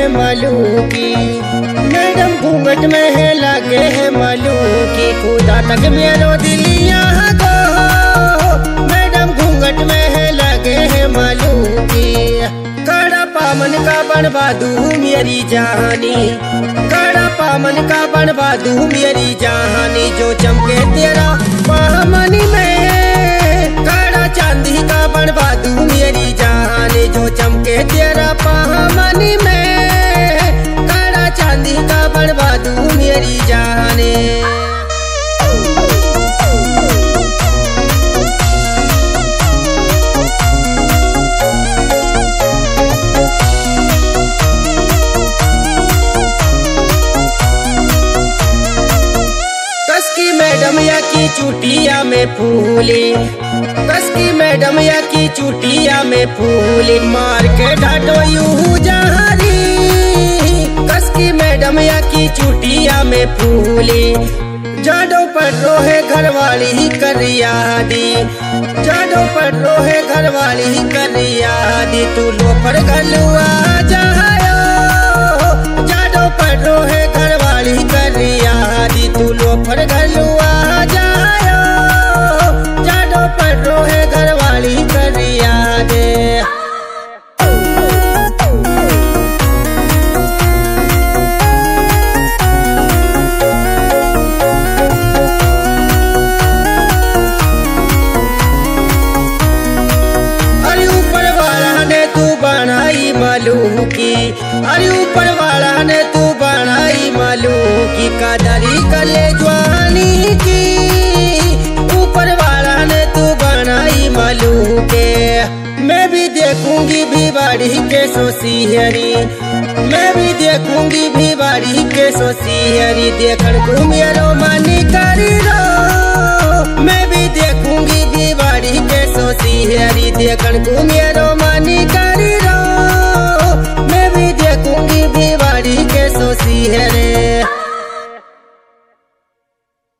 मलूकी, madam घूंघट में है लगे है मलूकी, खुदा तक मेरो दिल यहाँ को, मैडम घूंघट में है लगे है मलूकी। कड़ा पामन का बनवा दूं मेरी जहानी, कड़ा पामन का बनवा दूं मेरी जहानी, जो चमके तेरा महामनी में, कड़ा चांदी का बनवा दूं मेरी जहानी, जो चमके तेरा महामनी में, कड़ा चांदी का बनवा दूं मेरी जहानी। कसकी मैडम या की चुटिया में फूली, कसकी मैडम या की चुटिया में फूली, मार के ढाटो यूं जहारी, कसकी मैडम या की चुटिया में फूली, जाडो पर रोहे घरवाली करिया दी, जाडो पर रोहे घरवाली करिया दी, तू लो पर गलुआ जहायो, जाडो पर रोहे घरवाली करिया दी, तू लो पर गलुआ जायो, जाडो पर रोहे घरवाली करिया दे। अरे ऊपर वाला ने तू बनाई मलूकी, अरे ऊपर वाला ने तू बनाई मलूकी, कदरी कले जवानी की, ऊपर वाला ने तू बनाई मलूके। मैं भी देखूंगी भिवाड़ी के सोसिहरी, मैं भी देखूंगी भिवाड़ी के सोसिहरी, देखन को मेरो मन करी रो, मैं भी देखूंगी भिवाड़ी के सोसिहरी, देखन को मेरो